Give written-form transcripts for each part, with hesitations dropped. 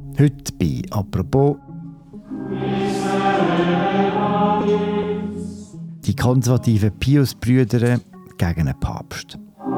Heute bei «Apropos» die konservativen Pius-Brüder gegen einen Papst.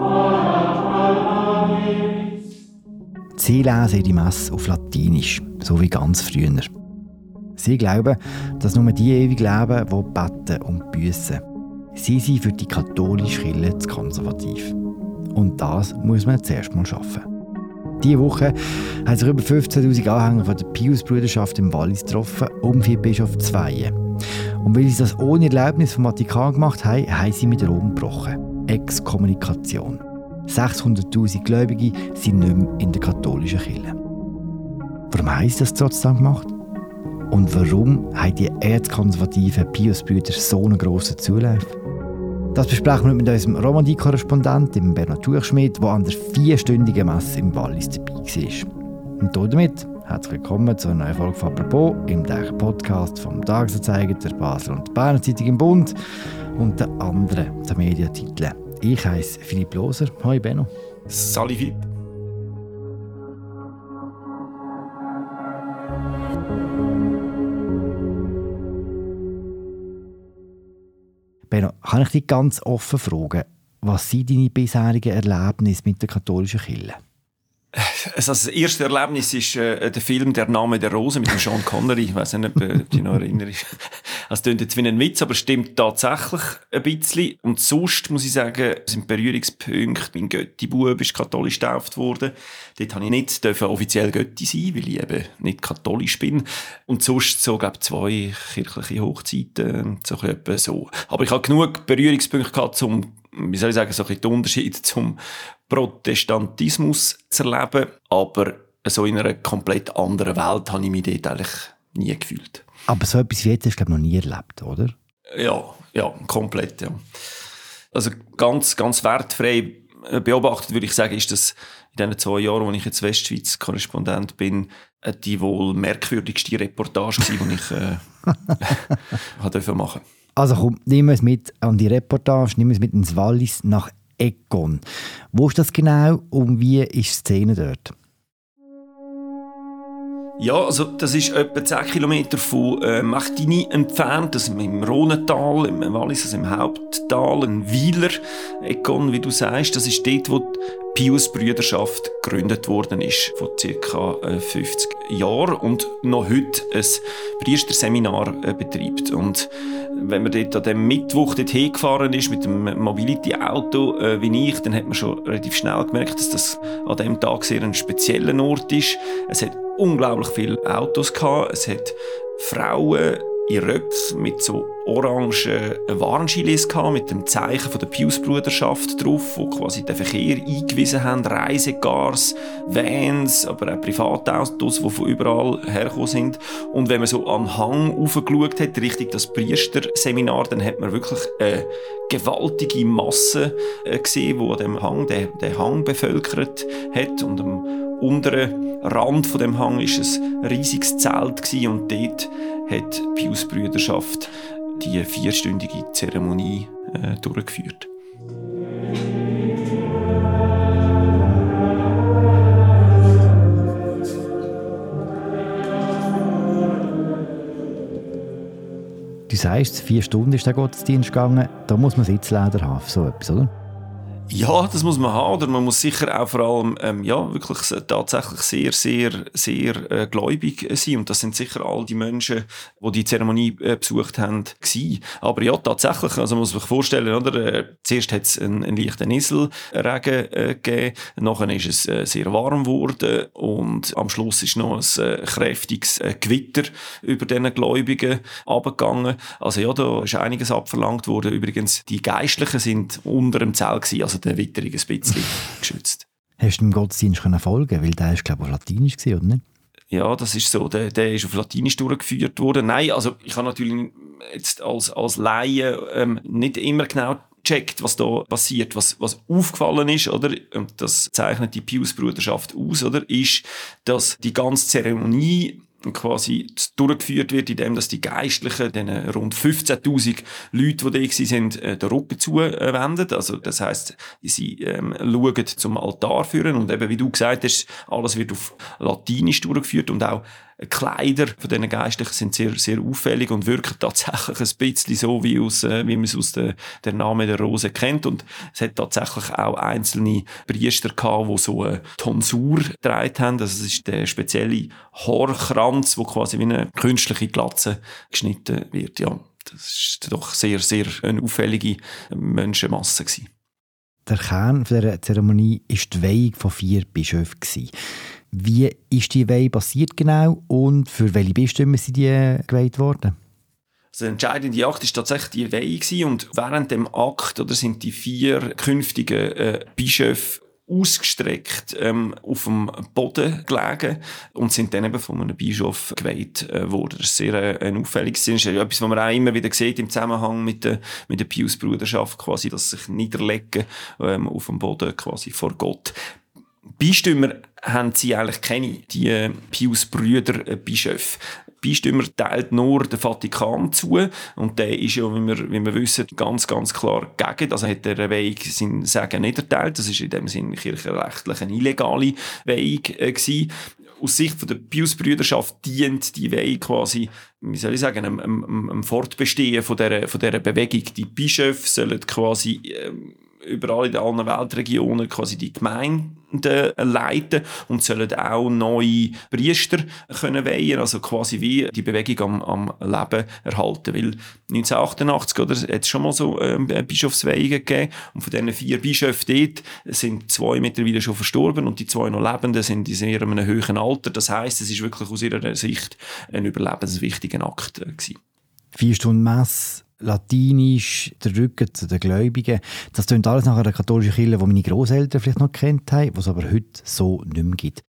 Sie lesen ihre Messe auf Latinisch, so wie ganz früher. Sie glauben, dass nur die ewig leben, die beten und büssen. Sie sind für die katholische Kirche zu konservativ. Und das muss man zuerst mal schaffen. Diese Woche haben sich über 15'000 Anhänger von der Pius-Brüderschaft im Wallis getroffen, um für Bischof zu weihen. Und weil sie das ohne Erlaubnis vom Vatikan gemacht haben, haben sie mit Rom gebrochen. Exkommunikation. 600'000 Gläubige sind nicht mehr in der katholischen Kirche. Warum haben sie das trotzdem gemacht? Und warum haben die erzkonservativen Pius-Brüder so einen grossen Zulauf? Das besprechen wir mit unserem Romandie-Korrespondenten Bernhard Tuchschmidt, der an der 4-stündigen Messe im Wallis dabei war. Und damit herzlich willkommen zu einer neuen Folge von «Apropos» im täglichen Podcast vom Tagesanzeiger, der Basler und der Berner Zeitung im Bund und den anderen der Mediatiteln. Ich heiße Philipp Loser. Hoi Benno. Salut Philipp. Benno, kann ich dich ganz offen fragen, was sind deine bisherigen Erlebnisse mit der katholischen Kirche? Also das erste Erlebnis ist der Film «Der Name der Rose» mit dem Sean Connery. Ich weiss nicht, ob du dich noch erinnerst. Das klingt jetzt wie ein Witz, aber stimmt tatsächlich ein bisschen. Und sonst muss ich sagen, sind Berührungspunkte. Mein Götti-Bub ist katholisch getauft worden. Dort durfte ich nicht offiziell Götti sein, weil ich eben nicht katholisch bin. Und sonst so, glaube ich, 2 kirchliche Hochzeiten. So etwa so. Aber ich habe genug Berührungspunkte gehabt, um, wie soll ich sagen, so ein bisschen den Unterschied zum Protestantismus zu erleben, aber so in einer komplett anderen Welt habe ich mich dort eigentlich nie gefühlt. Aber so etwas wie jetzt hast du, glaube ich, noch nie erlebt, oder? Ja, komplett, ja. Also ganz wertfrei beobachtet, würde ich sagen, ist das in diesen 2 Jahren, wo ich jetzt Westschweiz-Korrespondent bin, die wohl merkwürdigste Reportage gewesen, die ich machen durfte. Also komm, nimm es mit an die Reportage, nimm es mit ins Wallis nach Egon. Wo ist das genau und wie ist die Szene dort? Ja, also das ist etwa 10 Kilometer von Machtini entfernt, das im Rhonental, im Wallis, also im Haupttal, ein Weiler, Egon, wie du sagst. Das ist dort, wo die Pius-Brüderschaft gegründet worden ist, vor ca. 50 Jahren und noch heute ein Priesterseminar betreibt. Und wenn man dort an dem Mittwoch dorthin gefahren ist mit dem Mobility-Auto wie ich, dann hat man schon relativ schnell gemerkt, dass das an diesem Tag sehr ein spezieller Ort ist. Es hat unglaublich viele Autos gehabt. Es hat Frauen in Röcken mit so orangen Warnschilis gehabt, mit dem Zeichen von der Pius-Bruderschaft drauf, wo quasi den Verkehr eingewiesen haben, Reisegars, Vans, aber auch Privatautos, die von überall hergekommen sind. Und wenn man so an den Hang raufgeschaut hat, Richtung das Priesterseminar, dann hat man wirklich eine gewaltige Masse gesehen, die an dem Hang, den Hang bevölkert hat. Und am unteren Rand von dem Hang ist ein riesiges Zelt gewesen, und dort hat die Pius-Brüderschaft die 4-stündige Zeremonie durchgeführt. Du sagst, 4 Stunden ist der Gottesdienst gegangen. Da muss man Sitzleder haben, so etwas, oder? Ja, das muss man haben. Oder man muss sicher auch vor allem wirklich tatsächlich sehr gläubig sein. Und das sind sicher all die Menschen, die die Zeremonie besucht haben, gewesen. Aber ja, tatsächlich, also man muss sich vorstellen, oder? Zuerst hat es einen leichten Nieselregen gegeben, nachher ist es sehr warm geworden und am Schluss ist noch ein kräftiges Gewitter über diesen Gläubigen abgegangen. Also ja, da ist einiges abverlangt worden. Übrigens, die Geistlichen sind unter dem Zelt gewesen, also der Witterung ein bisschen geschützt. Hast du dem Gottesdienst folgen? Weil der ist, glaube ich, auf Latinisch gewesen, oder nicht? Ja, das ist so. Der ist auf Latinisch durchgeführt worden. Nein, also ich habe natürlich jetzt als Laie nicht immer genau gecheckt, was da passiert. Was aufgefallen ist, oder? Und das zeichnet die Pius-Bruderschaft aus, oder? Ist, dass die ganze Zeremonie quasi durchgeführt wird, indem dass die Geistlichen den rund 15'000 Leute, die da waren, den Rücken zuwenden. Also das heisst, sie schauen zum Altar führen und eben, wie du gesagt hast, alles wird auf Latinisch durchgeführt und auch Kleider von diesen Geistlichen sind sehr, sehr auffällig und wirken tatsächlich ein bisschen so, wie man es aus der Name der Rose kennt. Und es hat tatsächlich auch einzelne Priester gehabt, die so eine Tonsur getragen haben. Also es ist der spezielle Haarkranz, wo quasi wie eine künstliche Glatze geschnitten wird. Ja, das ist doch sehr, sehr eine auffällige Menschenmasse gewesen. Der Kern dieser Zeremonie war die Weihung von 4 Bischöfen. Wie ist die Weihe passiert genau und für welche Bistümer sind die geweiht worden? Also der entscheidende Akt war tatsächlich die Weihe und während dem Akt sind die 4 künftigen Bischöfe ausgestreckt auf dem Boden gelegen und sind dann eben von einem Bischof geweiht worden. Das ist sehr ein auffälliges Sinn. Das ist etwas, was man auch immer wieder sieht im Zusammenhang mit der Pius-Bruderschaft, quasi, dass sich niederlegen auf dem Boden quasi vor Gott. Bistümer haben sie eigentlich keine, die Pius-Brüder-Bischöfe. Bistümer teilt nur den Vatikan zu und der ist ja, wie wir wissen, ganz, ganz klar gegen. Also hat der Weihung sein Segen nicht erteilt. Das ist in dem Sinne kirchenrechtlich eine illegale Weihung gewesen. Aus Sicht von der Pius-Brüderschaft dient die Weihung quasi, wie soll ich sagen, einem Fortbestehen von dieser Bewegung. Die Bischöfe sollen quasi überall in allen Weltregionen quasi die Gemeinden leiten und sollen auch neue Priester können weihen, also quasi wie die Bewegung am Leben erhalten. Weil 1988 hat es schon mal so Bischofsweihungen gegeben und von diesen 4 Bischöfen dort sind 2 mittlerweile schon verstorben und die 2 noch Lebenden sind in sehr einem hohen Alter. Das heisst, es ist wirklich aus ihrer Sicht ein überlebenswichtiger Akt gewesen. 4 Stunden Messe, Latinisch, der Rücken zu den Gläubigen. Das klingt alles nach einer katholischen Kirche, die meine Grosseltern vielleicht noch kennt haben, die es aber heute so nicht mehr gibt.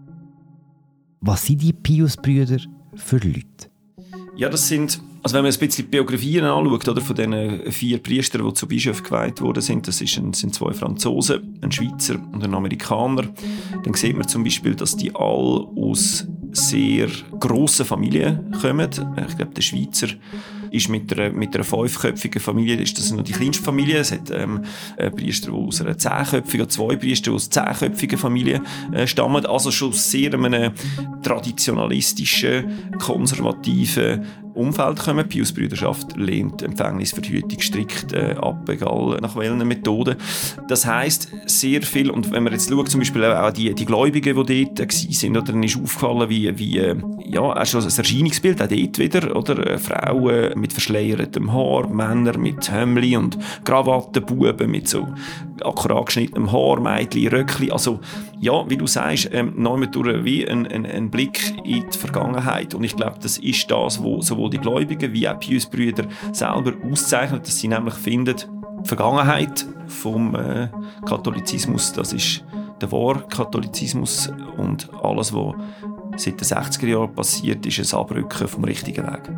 Was sind die Pius-Brüder für Leute? Ja, das sind, also wenn man ein bisschen die Biografien anschaut, oder, von diesen 4 Priestern, die zu Bischöfen geweiht worden sind, das sind 2 Franzosen, ein Schweizer und ein Amerikaner, dann sieht man zum Beispiel, dass die alle aus sehr grossen Familien kommen. Ich glaube, der Schweizer ist mit einer 5-köpfigen Familie, das ist noch die kleinste Familie. Es hat Priester, die aus einer 10-köpfigen, 2 Priester, die aus 10-köpfigen Familie stammen. Also schon sehr einem traditionalistischen, konservativen Umfeld kommen. Die Pius-Brüderschaft lehnt Empfängnisverhütung strikt ab, egal nach welchen Methoden. Das heisst, sehr viel, und wenn man jetzt schaut, zum Beispiel auch die Gläubigen, die dort waren, oder, dann ist aufgefallen, wie auch schon das Erscheinungsbild, auch dort wieder, oder? Frauen mit verschleiertem Haar, Männer mit Hömmli und Krawatten, Buben mit so akkurat geschnittenem Haar, Mädchen, Röckli. Also, ja, wie du sagst, noch durch wie ein Blick in die Vergangenheit. Und ich glaube, das ist das, was sowohl die Gläubigen wie auch die Pius-Brüder selber auszeichnet, dass sie nämlich finden, die Vergangenheit vom Katholizismus, das ist der wahre Katholizismus und alles, was seit den 60er Jahren passiert, ist ein Abrücken vom richtigen Weg.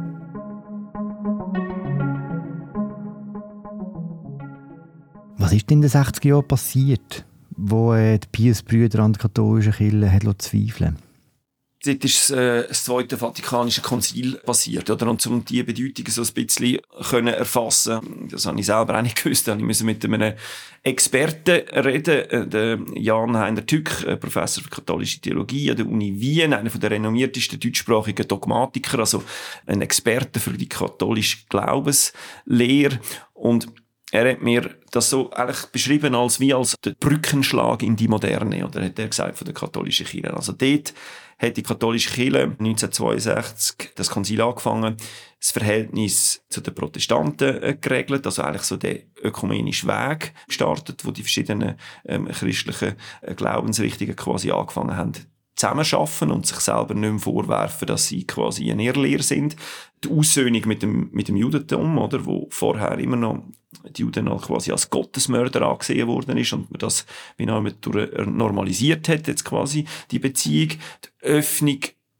Was ist denn in den 60er Jahren passiert, wo die Pius-Brüder an der katholischen Kirche zweifeln? Dort ist das Zweite Vatikanische Konzil passiert, oder? Und um diese Bedeutung so ein bisschen erfassen, das habe ich selber auch nicht gewusst, da musste ich mit einem Experten reden, der Jan-Heiner Tück, Professor für katholische Theologie an der Uni Wien, einer der renommiertesten deutschsprachigen Dogmatiker, also ein Experte für die katholische Glaubenslehre. Und er hat mir das so eigentlich beschrieben als der Brückenschlag in die Moderne, oder hat er gesagt, von der katholischen Kirche. Also dort hat die katholische Kirche 1962 das Konzil angefangen, das Verhältnis zu den Protestanten geregelt, also eigentlich so der ökumenische Weg gestartet, wo die verschiedenen christlichen Glaubensrichtungen quasi angefangen haben zusammenarbeiten und sich selber nicht mehr vorwerfen, dass sie quasi eine Irrlehre sind. Die Aussöhnung mit dem Judentum, oder, wo vorher immer noch die Juden quasi als Gottesmörder angesehen worden ist und man das wie noch normalisiert hat, jetzt quasi die Beziehung. Die Öffnung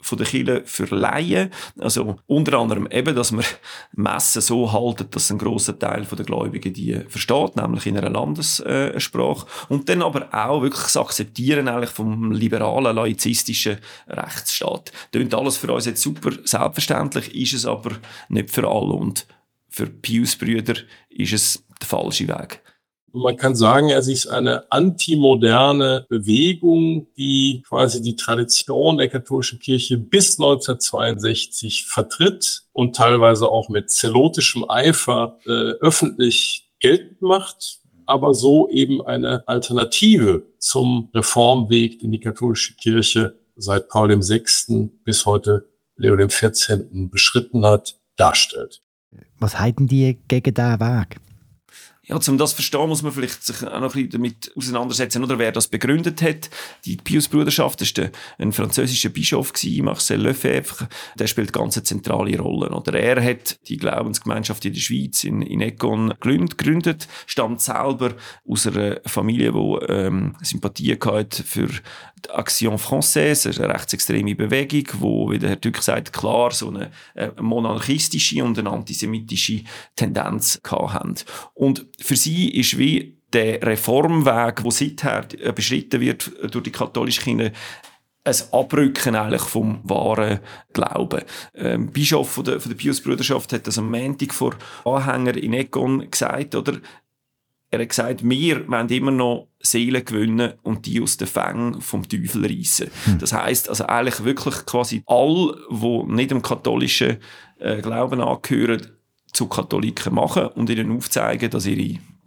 von der Kirche für Laien. Also unter anderem eben, dass man Messen so halten, dass ein grosser Teil der Gläubigen die versteht, nämlich in einer Landessprache. Und dann aber auch wirklich das Akzeptieren eigentlich vom liberalen, laizistischen Rechtsstaat. Tönt alles für uns jetzt super selbstverständlich, ist es aber nicht für alle. Und für Pius-Brüder ist es der falsche Weg. Man kann sagen, es ist eine antimoderne Bewegung, die quasi die Tradition der katholischen Kirche bis 1962 vertritt und teilweise auch mit zelotischem Eifer öffentlich geltend macht, aber so eben eine Alternative zum Reformweg, den die katholische Kirche seit Paul VI. Bis heute Leo XIV. Beschritten hat, darstellt. Was halten die gegen diesen Weg? Ja, um das zu verstehen, muss man vielleicht sich auch noch ein bisschen damit auseinandersetzen, oder wer das begründet hat. Die Pius-Bruderschaft, das war ein französischer Bischof, Marcel Lefebvre. Der spielt ganz eine zentrale Rolle. Oder er hat die Glaubensgemeinschaft in der Schweiz, in Econ, gegründet, stammt selber aus einer Familie, die Sympathie hatte für die Action Française, eine rechtsextreme Bewegung, wo, wie der Herr Tück sagt, klar so eine monarchistische und eine antisemitische Tendenz hatten. Und für sie ist wie der Reformweg, der seither beschritten wird durch die katholische Kirche, ein Abrücken eigentlich vom wahren Glauben. Bischof von der Pius-Bruderschaft hat das am Montag vor Anhängern in Econ gesagt, oder? Er hat gesagt, wir wollen immer noch Seelen gewinnen und die aus den Fängen vom Teufel reissen. Das heisst, also eigentlich wirklich quasi all, die nicht dem katholischen Glauben angehören, zu Katholiken machen und ihnen aufzeigen, dass ihr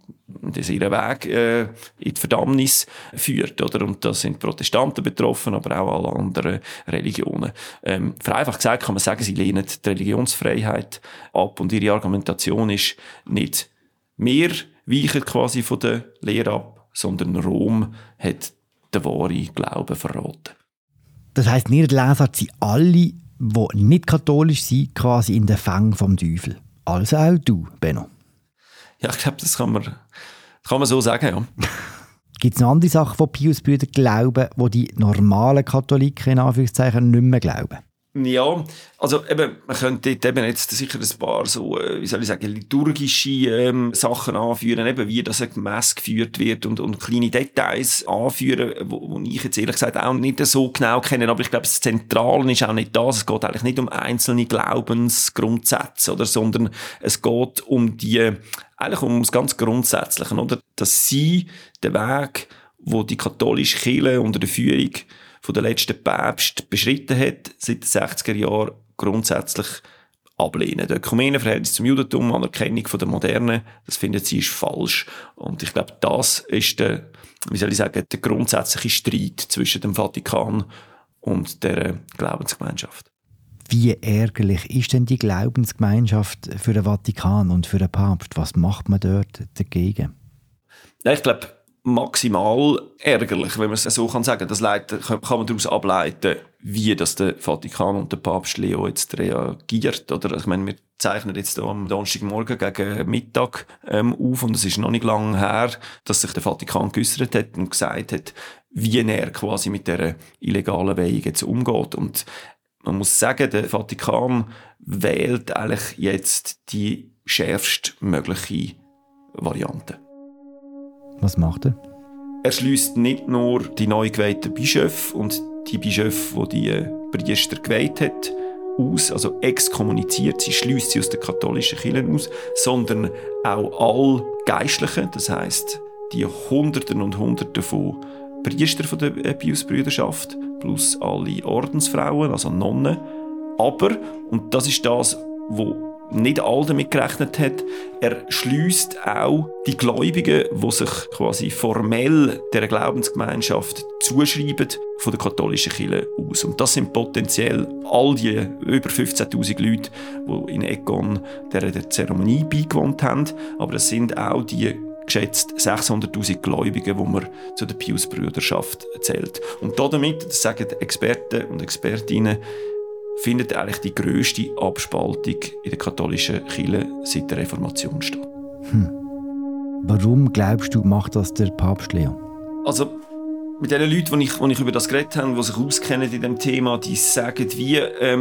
Weg in die Verdammnis führt. Oder? Und da sind Protestanten betroffen, aber auch alle anderen Religionen. Vereinfacht gesagt kann man sagen, sie lehnen die Religionsfreiheit ab und ihre Argumentation ist nicht mehr weichen quasi von der Lehre ab, sondern Rom hat den wahren Glauben verraten. Das heisst, in Ihrer Lesart sind alle, die nicht katholisch sind, quasi in den Fängen vom Teufel. Also auch du, Benno. Ja, ich glaube, das kann man so sagen, ja. Gibt es noch andere Sachen, die Pius-Brüder glauben, die die normalen Katholiken in Anführungszeichen nicht mehr glauben? Ja, also eben, man könnte dort eben jetzt sicher ein paar so, wie soll ich sagen, liturgische Sachen anführen, eben wie das eine Messe geführt wird und kleine Details anführen, wo ich jetzt ehrlich gesagt auch nicht so genau kenne, aber ich glaube, das Zentrale ist auch nicht das, es geht eigentlich nicht um einzelne Glaubensgrundsätze, oder, sondern es geht um eigentlich um das ganz Grundsätzliche, oder, dass sie den Weg, wo die katholische Kirche unter der Führung von der letzten Päpst beschritten hat, seit den 60er Jahren grundsätzlich ablehnen. Das Ökumenenverhältnis zum Judentum, Anerkennung von der Moderne, das findet sie ist falsch. Und ich glaube, das ist der grundsätzliche Streit zwischen dem Vatikan und der Glaubensgemeinschaft. Wie ärgerlich ist denn die Glaubensgemeinschaft für den Vatikan und für den Papst? Was macht man dort dagegen? Ja, ich glaube, maximal ärgerlich, wenn man es so sagen kann. Das kann man daraus ableiten, wie das der Vatikan und der Papst Leo jetzt reagiert. Oder? Ich meine, wir zeichnen jetzt am Donnerstagmorgen gegen Mittag auf und es ist noch nicht lange her, dass sich der Vatikan geäussert hat und gesagt hat, wie er quasi mit dieser illegalen Weihung jetzt umgeht. Und man muss sagen, der Vatikan wählt eigentlich jetzt die schärfstmögliche Variante. Was macht er? Er schliesst nicht nur die neu geweihten Bischöfe und die Bischöfe, die Priester geweiht hat, aus, also exkommuniziert, sie schliesst sie aus der katholischen Kirche aus, sondern auch all Geistlichen, das heisst die Hunderten und Hunderten von Priestern von der Pius-Brüderschaft, plus alle Ordensfrauen, also Nonnen. Aber, und das ist das, wo nicht alle damit gerechnet hat, er schliesst auch die Gläubigen, die sich quasi formell der Glaubensgemeinschaft zuschreiben, von der katholischen Kirche aus. Und das sind potenziell all die über 15'000 Leute, die in Econ der Zeremonie beigewohnt haben, aber es sind auch die geschätzt 600'000 Gläubigen, die man zu der Pius-Brüderschaft zählt. Und damit, das sagen Experten und Expertinnen, findet eigentlich die grösste Abspaltung in der katholischen Kirche seit der Reformation statt. Warum glaubst du, macht das der Papst Leo? Also, Mit den Leuten, die ich über das geredet habe, die sich auskennen in diesem Thema, die sagen, wie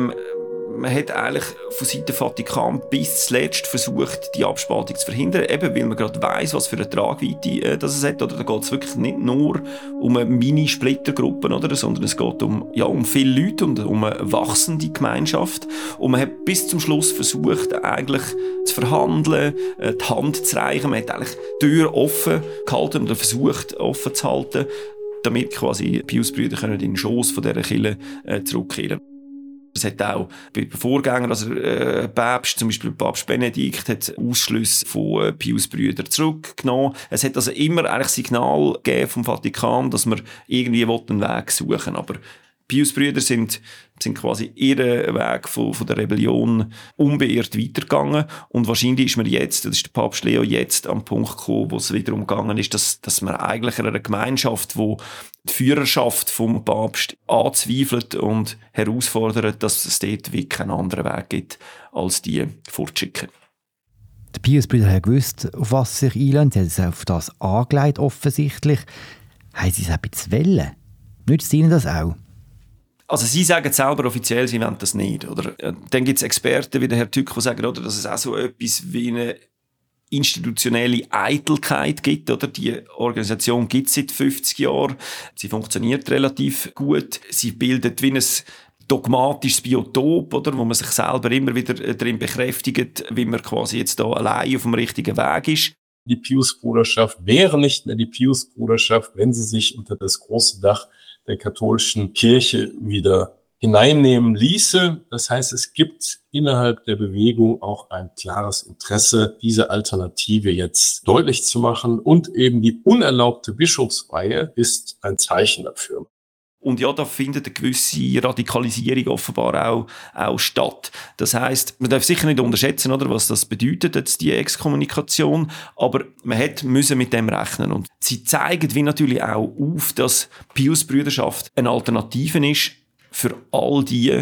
man hat eigentlich von Seiten Vatikan bis zuletzt versucht, die Abspaltung zu verhindern, eben weil man gerade weiss, was für eine Tragweite das es hat. Oder da geht es wirklich nicht nur um eine Mini-Splittergruppe, sondern es geht um viele Leute und um eine wachsende Gemeinschaft. Und man hat bis zum Schluss versucht, eigentlich zu verhandeln, die Hand zu reichen. Man hat eigentlich die Tür offen gehalten oder versucht, offen zu halten, damit quasi die Pius-Brüder in den Schoss von dieser Kirche zurückkehren. Es hat auch bei Vorgängern, also Päpst, zum Beispiel Papst Benedikt, hat Ausschlüsse von Pius-Brüdern zurückgenommen. Es hat also immer eigentlich Signal gegeben vom Vatikan, dass man irgendwie einen Weg suchen will. Aber Pius-Brüder sind quasi ihren Weg von der Rebellion unbeirrt weitergegangen. Und wahrscheinlich ist man jetzt, das ist der Papst Leo jetzt am Punkt gekommen, wo es wiederum gegangen ist, dass man eigentlich in einer Gemeinschaft, wo die Führerschaft vom Papst anzweifelt und herausfordert, dass es dort wie keinen anderen Weg gibt, als die fortzuschicken. Die Pius-Brüder haben gewusst, auf was sie sich einlassen. Sie haben es auf das angelegt, offensichtlich. Haben sie es auch ein bisschen wollen? Nützt ihnen das auch? Also sie sagen selber offiziell, sie wollen das nicht. Oder? Dann gibt es Experten wie der Herr Tück, die sagen, oder, dass es auch so etwas wie eine institutionelle Eitelkeit gibt. Oder? Die Organisation gibt es seit 50 Jahren. Sie funktioniert relativ gut. Sie bildet wie ein dogmatisches Biotop, oder? Wo man sich selber immer wieder darin bekräftigt, wie man quasi jetzt da allein auf dem richtigen Weg ist. Die Pius-Bruderschaft wäre nicht mehr die Pius-Bruderschaft, wenn sie sich unter das große Dach der katholischen Kirche wieder hineinnehmen ließe. Das heißt, es gibt innerhalb der Bewegung auch ein klares Interesse, diese Alternative jetzt deutlich zu machen. Und eben die unerlaubte Bischofsweihe ist ein Zeichen dafür. Und ja, da findet eine gewisse Radikalisierung offenbar auch statt. Das heisst, man darf sicher nicht unterschätzen, oder, was das bedeutet, jetzt die Exkommunikation, aber man musste mit dem rechnen. Und sie zeigen wie natürlich auch auf, dass Pius-Brüderschaft eine Alternative ist für all die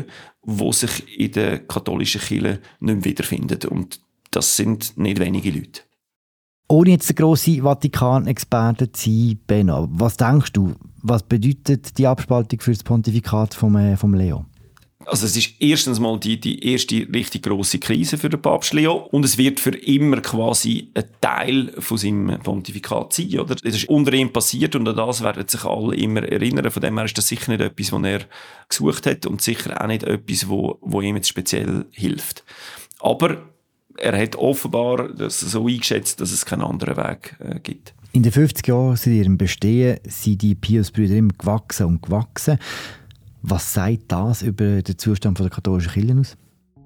sich in der katholischen Kirche nicht mehr wiederfinden. Und das sind nicht wenige Leute. Ohne jetzt der grosse Vatikan-Experte zu sein, Benno, was denkst du, was bedeutet die Abspaltung für das Pontifikat vom Leo? Also es ist erstens mal die erste richtig grosse Krise für den Papst Leo und es wird für immer quasi ein Teil von seinem Pontifikat sein, oder? Es ist unter ihm passiert und an das werden sich alle immer erinnern. Von dem her ist das sicher nicht etwas, was er gesucht hat und sicher auch nicht etwas, wo ihm jetzt speziell hilft. Aber er hat offenbar das so eingeschätzt, dass es keinen anderen Weg gibt. In den 50 Jahren seit ihrem Bestehen sind die Pius-Brüder immer gewachsen und gewachsen. Was sagt das über den Zustand der katholischen Kirche aus?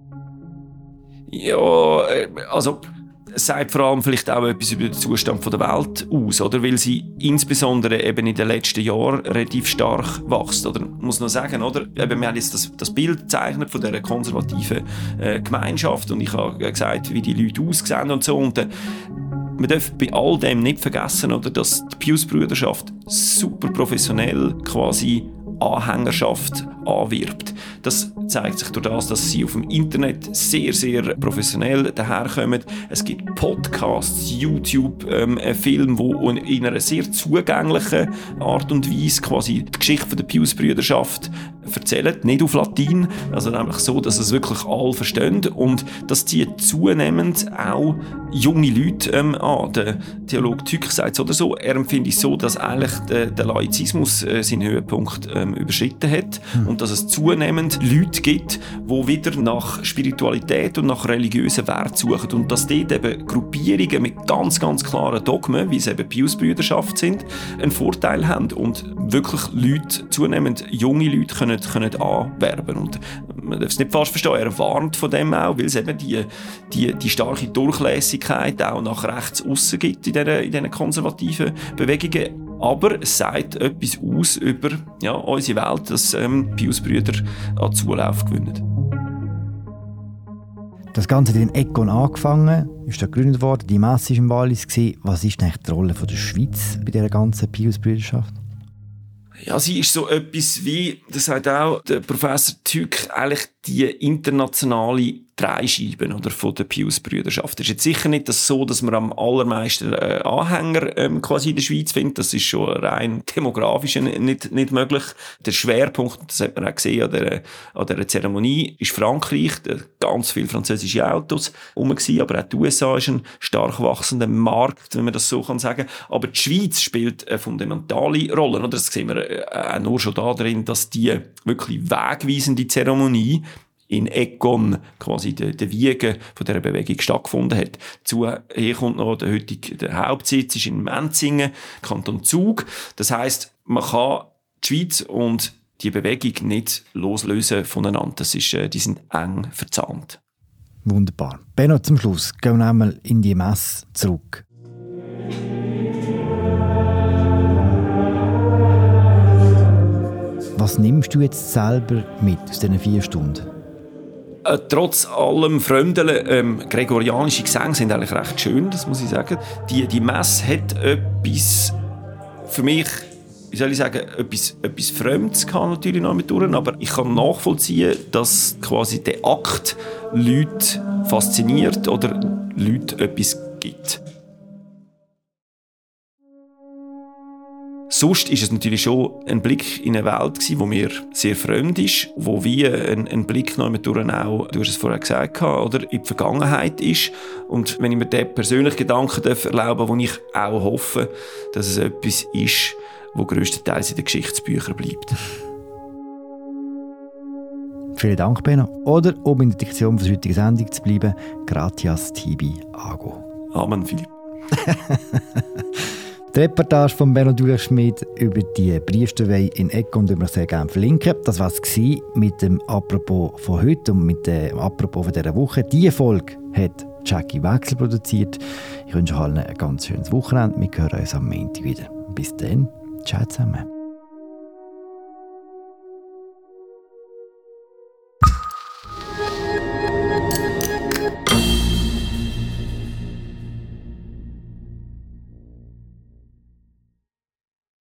Ja, also es sagt vor allem vielleicht auch etwas über den Zustand der Welt aus, oder? Weil sie insbesondere eben in den letzten Jahren relativ stark wächst. Oder muss noch sagen, oder? Eben, wir haben jetzt das Bild gezeichnet von dieser konservativen Gemeinschaft und ich habe gesagt, wie die Leute aussehen und so. Und man darf bei all dem nicht vergessen, oder, dass die Pius-Brüderschaft super professionell quasi Anhängerschaft anwirbt. Das zeigt sich durch das, dass sie auf dem Internet sehr, sehr professionell daherkommen. Es gibt Podcasts, YouTube-Filme, die in einer sehr zugänglichen Art und Weise quasi die Geschichte der Pius-Brüderschaft erzählen, nicht auf Latein, also nämlich so, dass es wirklich alle verstehen und das zieht zunehmend auch junge Leute an. Der Theologe Tück sagt es oder so, er empfindet es so, dass eigentlich der Laizismus seinen Höhepunkt überschritten hat und dass es zunehmend Leute gibt, die wieder nach Spiritualität und nach religiösen Werten suchen und dass dort eben Gruppierungen mit ganz, ganz klaren Dogmen, wie es eben Pius-Brüderschaft sind, einen Vorteil haben und wirklich Leute, zunehmend junge Leute können anwerben. Und man darf es nicht falsch verstehen, er warnt von dem auch, weil es eben die starke Durchlässigkeit auch nach rechts aussen gibt in diesen konservativen Bewegungen. Aber es sagt etwas aus über unsere Welt, dass Pius-Brüder an Zulauf gewinnen. Das Ganze hat in Egon angefangen, ist da gegründet worden, die Messe war im Wallis. Was ist eigentlich die Rolle der Schweiz bei dieser ganzen Pius-Brüderschaft? Ja, sie ist so etwas wie, das sagt auch der Professor Tück, eigentlich die internationale Dreischeibe oder von der Pius-Brüderschaft. Es ist jetzt sicher nicht so, dass man am allermeisten Anhänger quasi in der Schweiz findet. Das ist schon rein demografisch nicht möglich. Der Schwerpunkt, das hat man auch gesehen an der Zeremonie, ist Frankreich. Ganz viele französische Autos rum gewesen, aber auch die USA ist ein stark wachsender Markt, wenn man das so kann sagen. Aber die Schweiz spielt eine fundamentale Rolle. Oder? Das sehen wir auch nur schon darin, dass die wirklich wegweisende Zeremonie in Egon, quasi der Wiege von dieser Bewegung, stattgefunden hat. Hier kommt noch der Hauptsitz ist in Menzingen, Kanton Zug. Das heisst, man kann die Schweiz und die Bewegung nicht loslösen voneinander. Die sind eng verzahnt. Wunderbar. Benno, zum Schluss gehen wir einmal in die Messe zurück. Was nimmst du jetzt selber mit aus diesen 4 Stunden? Trotz allem Fremdeln, gregorianische Gesänge sind eigentlich recht schön, das muss ich sagen. Die Messe hat etwas, für mich, wie soll ich sagen, etwas Fremdes kann natürlich noch mit durch, aber ich kann nachvollziehen, dass quasi der Akt Leute fasziniert oder Leute etwas gibt. Sonst ist es natürlich schon ein Blick in eine Welt gewesen, die mir sehr fremd ist, wo wie ein Blick noch durch auch, du hast es vorher gesagt, oder in die Vergangenheit ist. Und wenn ich mir den persönlichen Gedanken erlauben darf, wo ich auch hoffe, dass es etwas ist, wo grösstenteils in den Geschichtsbüchern bleibt. Vielen Dank, Benno. Oder, um in der Diktion für die heutige Sendung zu bleiben, gratias tibi ago. Amen, Philipp. Die Reportage von Benno Durchschmidt über die Priesterweihe in Egon würden wir sehr gerne verlinken. Das war es mit dem Apropos von heute und mit dem Apropos von dieser Woche. Diese Folge hat Jackie Wechsel produziert. Ich wünsche allen ein ganz schönes Wochenende. Wir hören uns am Montag wieder. Bis dann. Ciao zusammen.